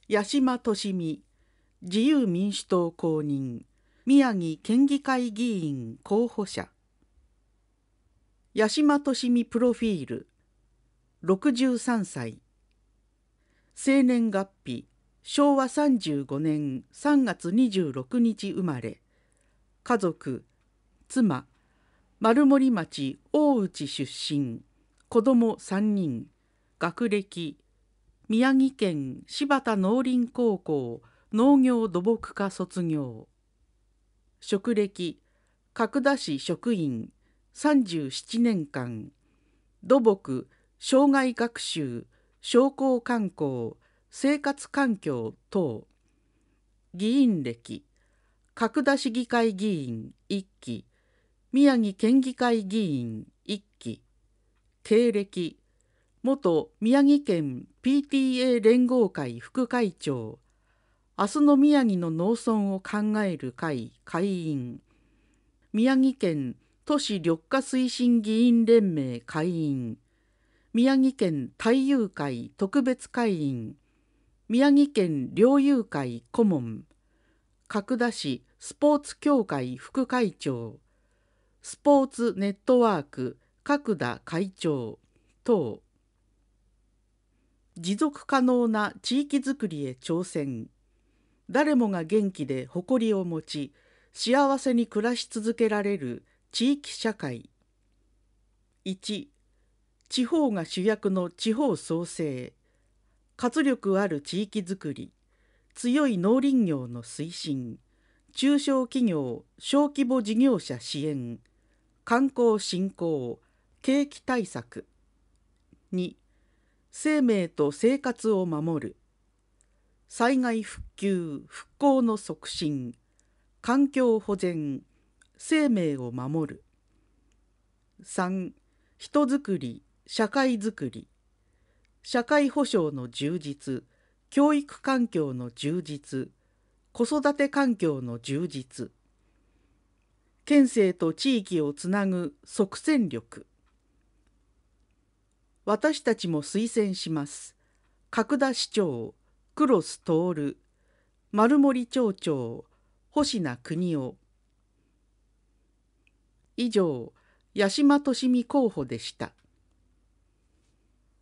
八島利美、自由民主党公認、宮城県議会議員候補者。八島利美プロフィール、63歳。生年月日、昭和35年3月26日生まれ。家族、妻、丸森町大内出身、子供3人、学歴、宮城県柴田農林高校農業土木科卒業。職歴、角田市職員37年間、土木、障害学習、商工観光、生活環境等。議員歴、角田市議会議員1期、宮城県議会議員1期。経歴、元宮城県 PTA 連合会副会長、明日の宮城の農村を考える会会員、宮城県都市緑化推進議員連盟会員、宮城県太遊会特別会員、宮城県猟友会顧問、角田市スポーツ協会副会長、スポーツネットワーク角田会長等。持続可能な地域づくりへ挑戦。誰もが元気で誇りを持ち、幸せに暮らし続けられる地域社会。1、地方が主役の地方創生。活力ある地域づくり、強い農林業の推進、中小企業・小規模事業者支援、観光振興、景気対策。2、生命と生活を守る。災害復旧・復興の促進、環境保全、生命を守る。3、人づくり、社会づくり。社会保障の充実、教育環境の充実、子育て環境の充実。県政と地域をつなぐ即戦力。私たちも推薦します。角田市長、黒須徹、丸森町長、星名邦夫。以上、八島利美候補でした。